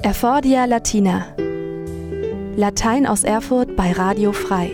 Erfordia Latina. Latein aus Erfurt bei Radio Frei.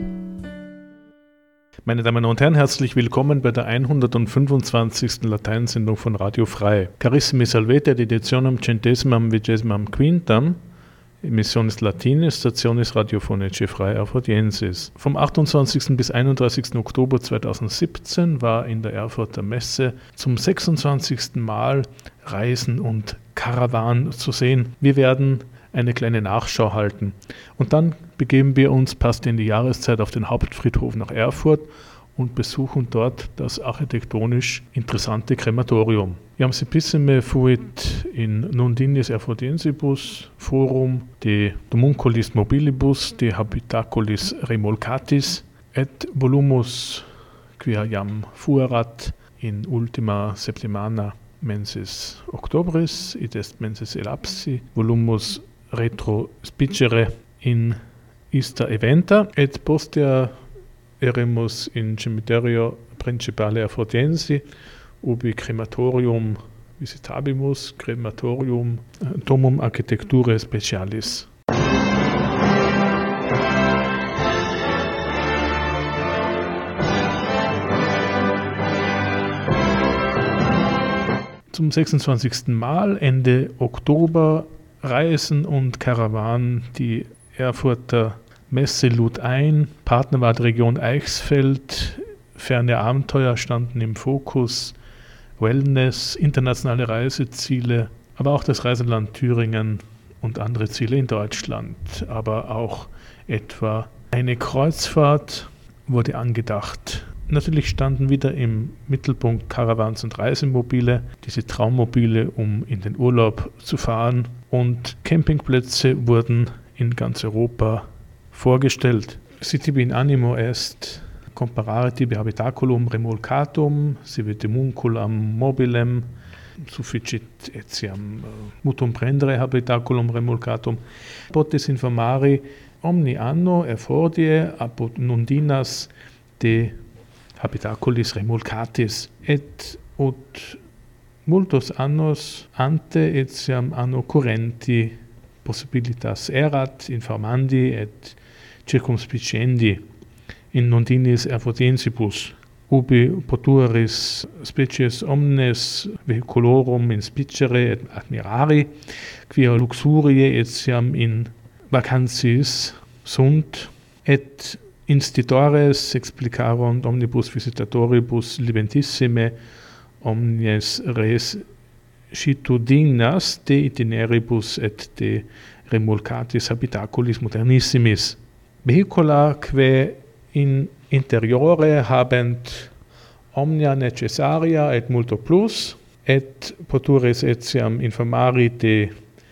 Meine Damen und Herren, herzlich willkommen bei der 125. Lateinsendung von Radio Frei. Carissimi salvete ad editionem 125. Emissiones Latinis, Stationis Radiofonici Frei Erfordiensis. Vom 28. bis 31. Oktober 2017 war in der Erfurter Messe zum 26. Mal Reisen und Karawan zu sehen. Wir werden eine kleine Nachschau halten. Und dann begeben wir uns, passt in die Jahreszeit, auf den Hauptfriedhof nach Erfurt und besuchen dort das architektonisch interessante Krematorium. Iam sepissime fuit in Nundinis Erfordiensibus forum de domunculis mobilibus de habitaculis remolcatis et volumus quia iam fuerat in ultima septimana mensis octobris id est mensis elapsi volumus retro spicere in ista eventa et postea eremus in cimiterio principale Erfordiensi ubi crematorium visitabimus, crematorium domum architecturae specialis. Zum 26. Mal Ende Oktober Reisen und Karawan. Die Erfurter Messe lud ein, Partner war die Region Eichsfeld, ferne Abenteuer standen im Fokus, Wellness, internationale Reiseziele, aber auch das Reiseland Thüringen und andere Ziele in Deutschland, aber auch etwa eine Kreuzfahrt wurde angedacht. Natürlich standen wieder im Mittelpunkt Caravans und Reisemobile, diese Traummobile, um in den Urlaub zu fahren, und Campingplätze wurden in ganz Europa vorgestellt. Sitibi in animo est comparare tibi habitaculum remolcatum, sive demunculam mobilem, sufficit etiam mutum prendere habitaculum remolcatum, potes informari omni anno erfordie apud nundinas de habitaculis remolcatis, et ut multos annos ante etiam anno currenti possibilitas erat informandi et circumspicendi in Nundinis Erfordiensibus, ubi potueris species omnes vehiculorum inspicere et admirari, quia luxuriae etiam in vacantiis sunt, et institores explicarunt omnibus visitatoribus libentissime omnes res citudinas de itineribus et de remolcatis habitaculis modernissimis. Vehicula quae in interiore habent omnia necessaria et multo plus, et poturis etiam informari de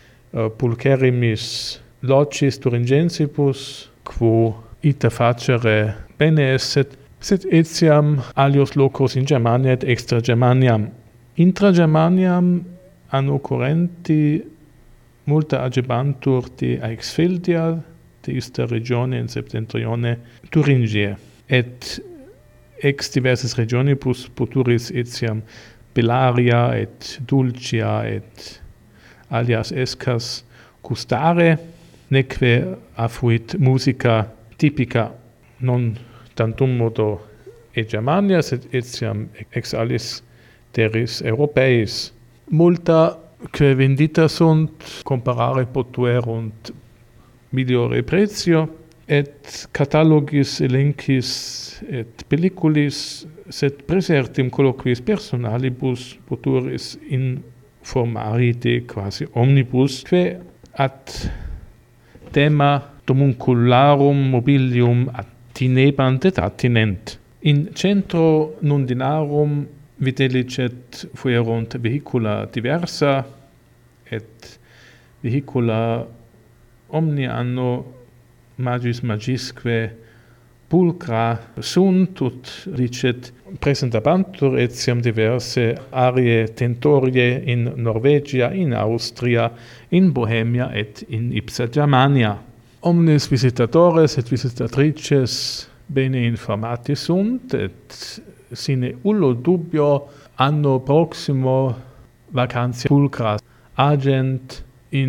pulcherimis locis thuringensibus, quo ita facere bene esset, sed etiam alios locos in Germania et extra Germaniam. Intra Germaniam anno currenti multa agebantur de Eichsfeldia, de ista regione in septentrione Thuringiae, et ex diverses regionibus poturis etiam Bellaria et Dulcia et alias escas gustare, neque affuit musica typica non tantum modo e Germania, sed etiam ex alis terris europeis. Multa que vendita sunt comparare potuerunt migliore pretio, et catalogis elenchis et pelliculis, sed presertim colloquiis personalibus poturis informari de quasi omnibus, quae ad thema domuncularum mobilium attinebant et attinent. In centro Nundinarum videlicet fuerunt vehicula diversa et vehicula omni anno magis magisque pulcra sunt, ut dicet presentabantur etiam diverse arie tentorie in Norvegia, in Austria, in Bohemia et in ipsa Germania. Omnes visitatores et visitatrices bene informati sunt, et sine ullo dubio anno proximo vacantia pulcra agent in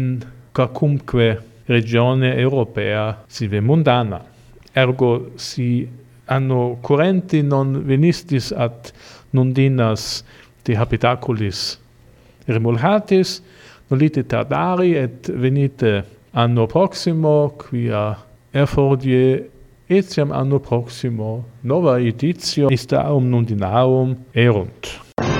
quacumque regione europea sive mundana. Ergo si anno currenti non venistis ad nundinas de habitaculis remulgatis, nolite tardari et venite anno proximo, quia Erfordie etiam anno proximo nova editio istarum nundinarum erunt.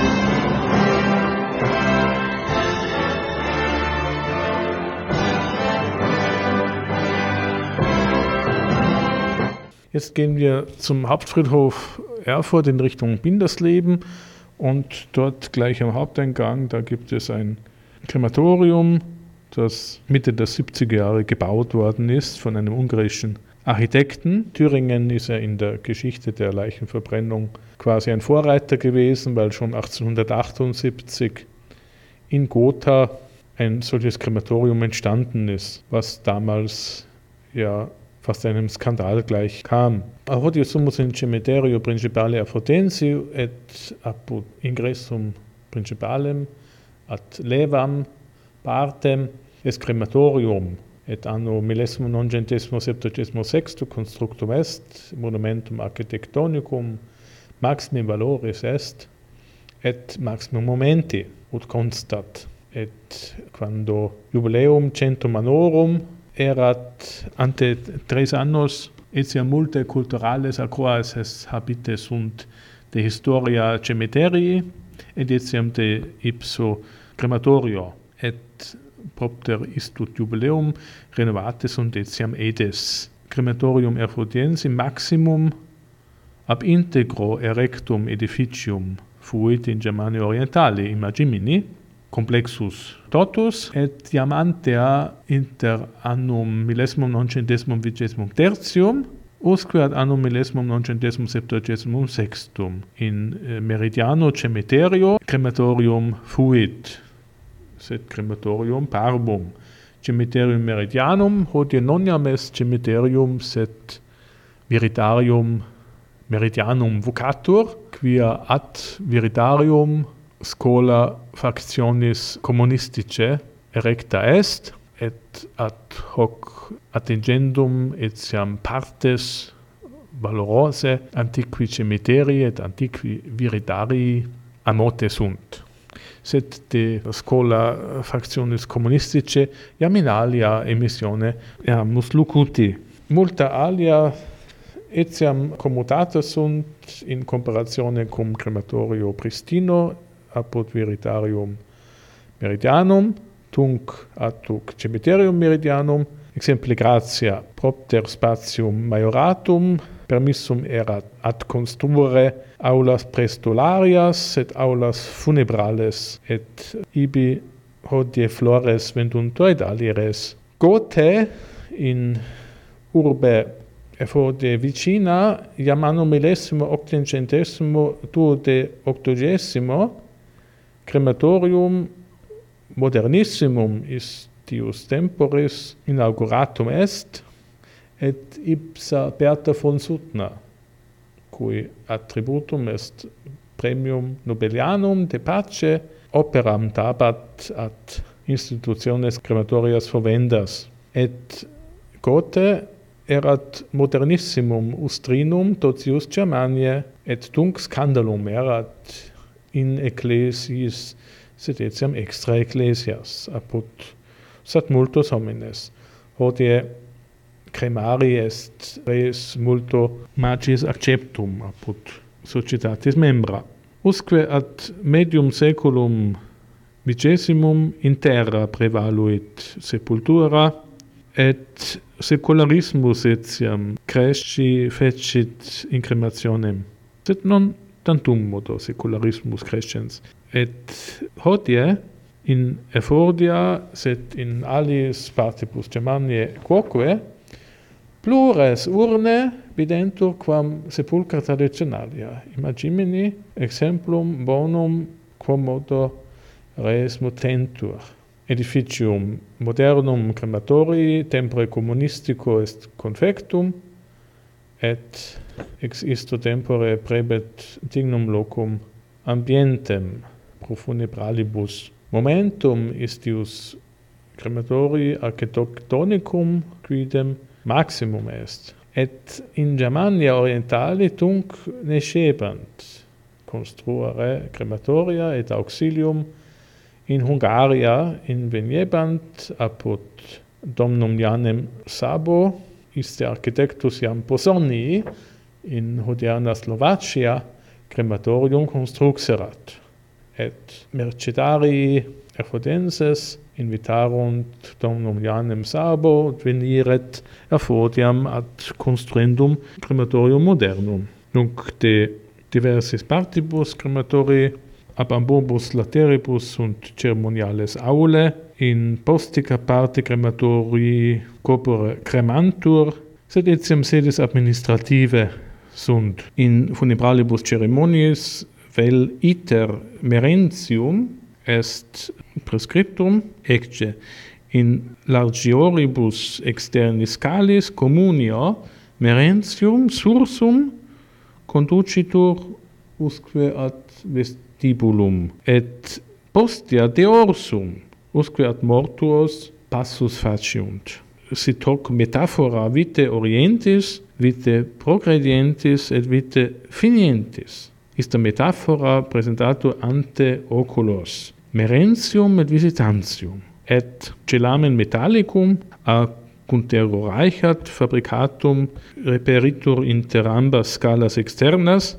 Jetzt gehen wir zum Hauptfriedhof Erfurt in Richtung Bindersleben und dort gleich am Haupteingang, da gibt es ein Krematorium, das Mitte der 70er Jahre gebaut worden ist von einem ungarischen Architekten. Thüringen ist ja in der Geschichte der Leichenverbrennung quasi ein Vorreiter gewesen, weil schon 1878 in Gotha ein solches Krematorium entstanden ist, was damals ja fast einem Skandal gleich kam. Hodie sumus in cemiterio principale Erfordensi et apud ingressum principalem ad levam partem es crematorium et anno 1976 constructum est monumentum architectonicum maximi valoris est et maximum momenti ut constat et quando jubileum 100 annorum erat ante 3 annos etiam multe culturales acroaces habite sunt de historia cemeterii et etiam de ipso crematorio et propter istut jubileum renovate sunt etiam edes crematorium erfurtiensi maximum ab integro erectum edificium fuit in Germania orientale imagimini complexus totus et iam antea inter annum 1923 usque ad annum 1976 in Meridiano Cemeterio crematorium fuit, sed crematorium parbum. Cemeterium Meridianum hodie non iam est cemeterium, sed viridarium Meridianum vocatur, quia ad viridarium schola factionis communistice erecta est, et ad hoc attingendum etiam partes valorose antiqui cemeterii et antiqui viridarii amote sunt. Sed de schola factionis communistice iam in alia emissione eamus lucuti. Multa alia etiam commutata sunt in comparatione cum crematorio Pristino apud viridarium Meridianum, tunc ad cemeterium Meridianum, exempli gratia propter spatium majoratum permissum erat ad construere aulas praestolarias et aulas funebrales et ibi hodie flores venduntur et alires. Gote in urbe Erfordie vicina iam anno 1880 crematorium modernissimum istius temporis inauguratum est et ipsa Berta von Suttner, cui attributum est premium Nobelianum de pace operam dabat ad institutiones crematorias fovendas. Et Gote erat modernissimum ustrinum totius Germaniae et tunc scandalum erat in ecclesiis sed etiam extra ecclesias apud sat multos homines. Hodie cremari est res multo magis acceptum apud societatis membra. Usque ad medium saeculum vigesimum in terra prevaluit sepultura et secularismus etiam cresci fecit in cremationem. Sed non tantum modo secularismus crescens. Et hodie in Erfordia, sed in aliis partibus Germaniae quoque, plures urne videntur quam sepulcra traditionalia. Imagimini exemplum bonum quomodo res mutentur. Edificium modernum crematorii tempore communistico est confectum, et ex isto tempore prebet dignum locum ambientem pro funebralibus. Momentum istius crematori architectonicum quidem maximum est. Et in Germania orientali tunc nescebant construere crematoria et auxilium, in Hungaria inveniebant apud Domnum Janem Sabo, iste architectus jam Posoni, in hodierna Slovacia crematorium construxerat. Et mercedarii erfodenses invitarunt Domnum Janem Sabo veniret erfodiam ad construendum crematorium modernum. Nunc de diversis partibus crematorii ab ambobus lateribus sunt ceremoniales aule, in postica parte crematorii corpore cremantur, sed etiam sedes administrative sunt. In funebralibus ceremoniis vel iter merentium est prescriptum, ecce in largioribus externis calis communio merentium sursum conducitur usque ad vestibulum, et postea deorsum usque ad mortuos passus faciunt. Sit hoc metaphora vitae orientis, vitae progredientis et vitae finientis. Ista metaphora presentatur ante oculos, merentium et visitantium, et celamen metallicum a Cuntero Reichat fabricatum reperitur inter ambas scalas externas,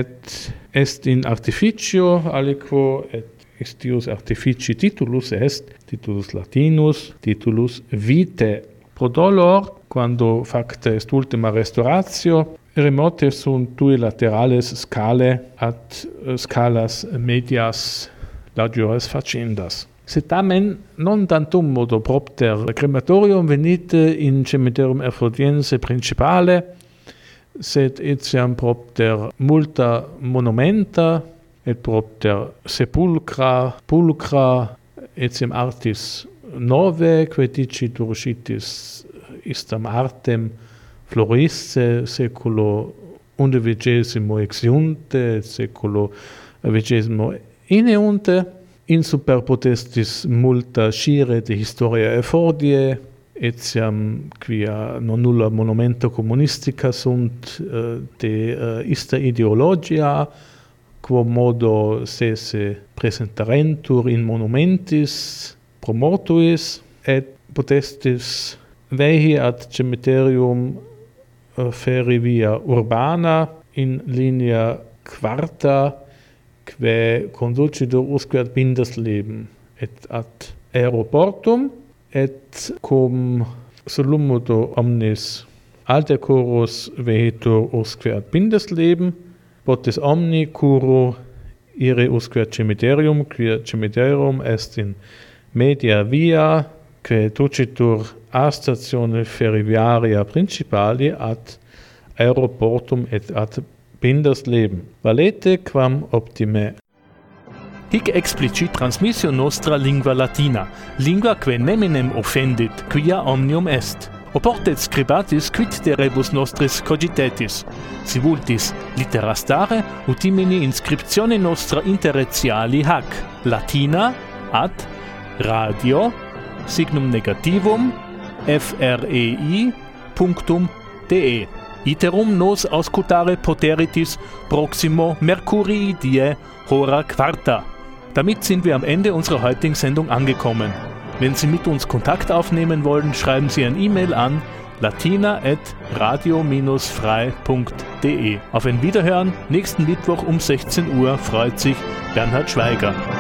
et est in artificio aliquo, et extius artificii titulus est, titulus latinus, titulus vitae. Pro dolor, quando facta est ultima restauratio, remote sunt tui laterales scale ad scalas medias largiores faciendas. Sed tamen non tantum modo propter crematorium venite in cementerium erfurtiense principale, sed etiam propter multa monumenta, et propter sepulcra, pulcra, etiam artis nove, quae dicitur scitis istam artem florisse seculo XI exiunte, seculo XX ineunte, in super potestis multa scire de historia effordie, etiam quia non nulla monumenta communistica sunt de ista ideologia, quo modo se presentarentur in monumentis promotuis, et potestis vehi ad cemeterium ferivia urbana in linea quarta, quae conducitur usque ad Bindersleben et ad aeroportum, et cum solumudo omnis alter chorus vehitur usque ad Bindersleben, potes omni curo ire usque ad cemeterium, quia cemeterium est in media via, quae ducitur a statione ferroviaria principali ad aeroportum et ad Bindersleben. Valete quam optime. Hic explicit transmissio nostra lingua latina, lingua quae neminem offendit, quia omnium est. Oportet scribatis quid de rebus nostris cogitetis. Si vultis littera stare, utimini inscriptione nostra interretiali hac, latina ad radio signum negativum frei.de. Iterum nos auscultare poteritis proximo Mercurii die hora quarta. Damit sind wir am Ende unserer heutigen Sendung angekommen. Wenn Sie mit uns Kontakt aufnehmen wollen, schreiben Sie ein E-Mail an latina@radio-frei.de. Auf ein Wiederhören nächsten Mittwoch um 16 Uhr freut sich Bernhard Schweiger.